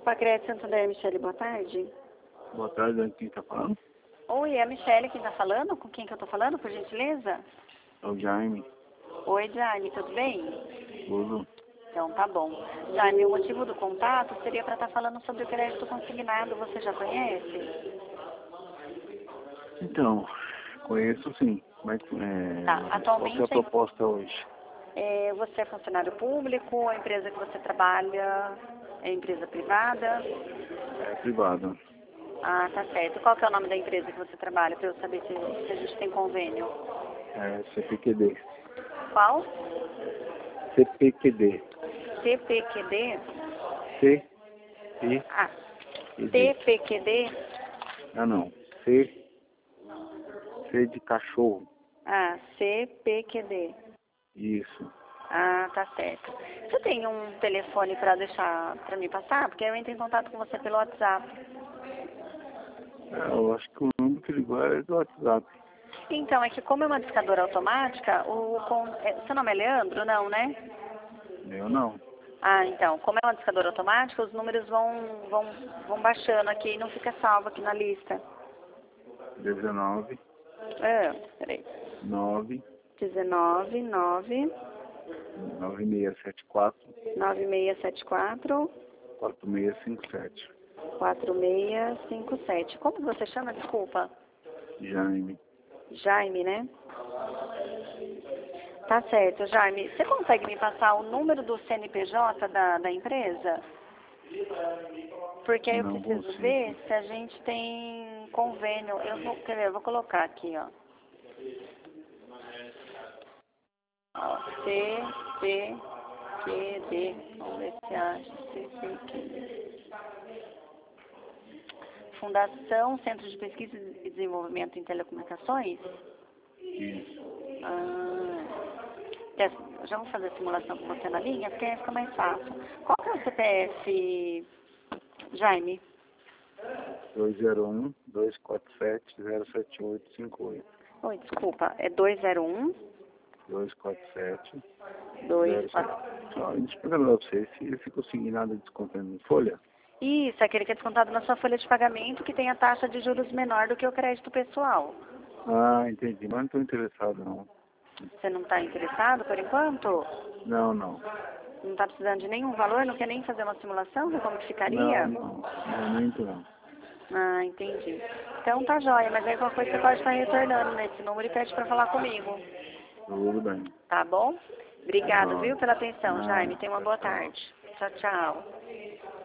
Copa Crédito Santander, Michele, boa tarde. Boa tarde, quem está falando? Oi, é a Michele quem está falando? Com quem que eu estou falando, por gentileza? É o Jaime. Oi, Jaime, tudo bem? Tudo. Então, tá bom. Jaime, o motivo do contato seria para estar falando sobre o crédito consignado. Você já conhece? Então, conheço sim. Mas Tá, qual atualmente que é a proposta hoje? você é funcionário público, a empresa que você trabalha é empresa privada? É privado. Ah, tá certo. Qual que é o nome da empresa que você trabalha, para eu saber se a gente tem convênio? É CPQD. Qual? CPQD. CPQD? C-P-Q-D. Ah, TPQD? Ah, não. C. C de cachorro. Ah, CPQD. Isso. Ah, tá certo. Você tem um telefone para deixar para me passar? Porque eu entro em contato com você pelo WhatsApp. Eu acho que o número que ligou é do WhatsApp. Então, é que como é uma discadora automática, seu nome é Leandro? Não, né? Eu não. Ah, então, como é uma discadora automática, os números vão baixando aqui e não fica salvo aqui na lista. 19, Peraí. 9, 19, 9, 9674, 9674, 4657. 4657. Como você chama? Desculpa. Jaime. Jaime, né? Tá certo, Jaime. Você consegue me passar o número do CNPJ da empresa? Porque aí eu Não preciso consigo. ver se a gente tem convênio. Quer ver, eu vou colocar aqui, ó. CPQD. Vamos ver se acha. CPQD. Fundação Centro de Pesquisa e Desenvolvimento em Telecomunicações? Isso. Já vou fazer a simulação com você na linha, porque aí fica mais fácil. Qual que é o CPF, Jaime? 201-247-07858. Oi, desculpa, é 201 247 24. Deixa eu perguntar pra você, se esse consignado descontando em folha? Isso, aquele que é descontado na sua folha de pagamento, que tem a taxa de juros menor do que o crédito pessoal. Ah, entendi, mas não estou interessado não. Você não está interessado por enquanto? Não, não. Não está precisando de nenhum valor? Não quer nem fazer uma simulação de como que ficaria? Não, momento não. Ah, entendi. Então tá jóia, mas aí qualquer coisa você pode estar retornando nesse número e pede para falar comigo. Tudo bem. Tá bom? Obrigado, Não, viu, pela atenção, não, Jaime. Tenha uma boa tchau. tarde. Tchau, tchau.